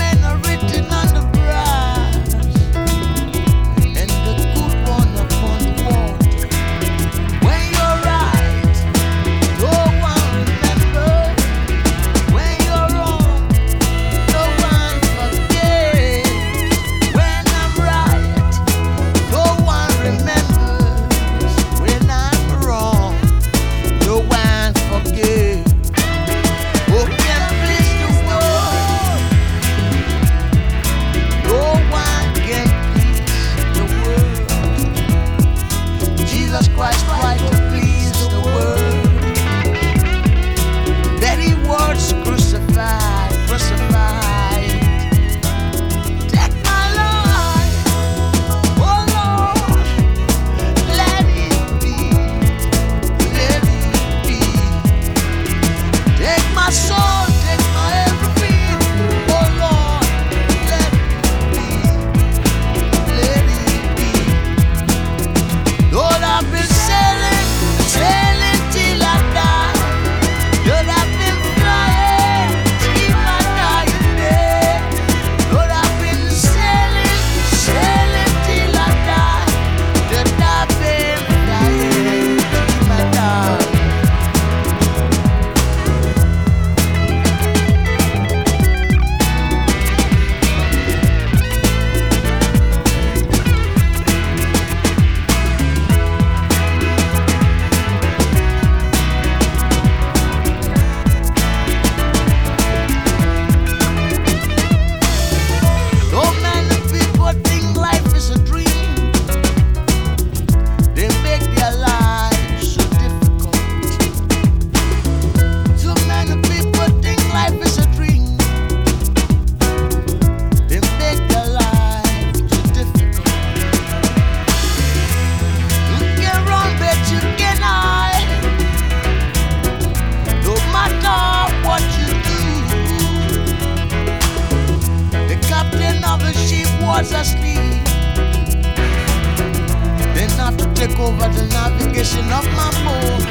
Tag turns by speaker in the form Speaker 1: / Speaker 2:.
Speaker 1: men are written on the brass, and the good one upon the water. When you're right, no one remembers. When you're wrong, no one forgets. When I'm right, no one remembers. When I'm wrong, no one forgets. Who can please the world? No one can please the world. Jesus Christ tried to please the world. Very words crucified, crucified. Take my life, oh Lord, let it be, let it be. Take my soul, take my everything, oh Lord, let it be, let it be. Lord, I've been sailing, sailing till I die. Lord, I've been flying till my dying day. Lord, I've been sailing, sailing till I die. Lord, I've been flying till my dying. So many people think life is a dream. They make their lives so difficult. So many people think life is a dream. They make their lives so difficult. You can run, but you can hide. No matter what you do. The captain of the ship was asleep. Then have to take over the navigation of my boat.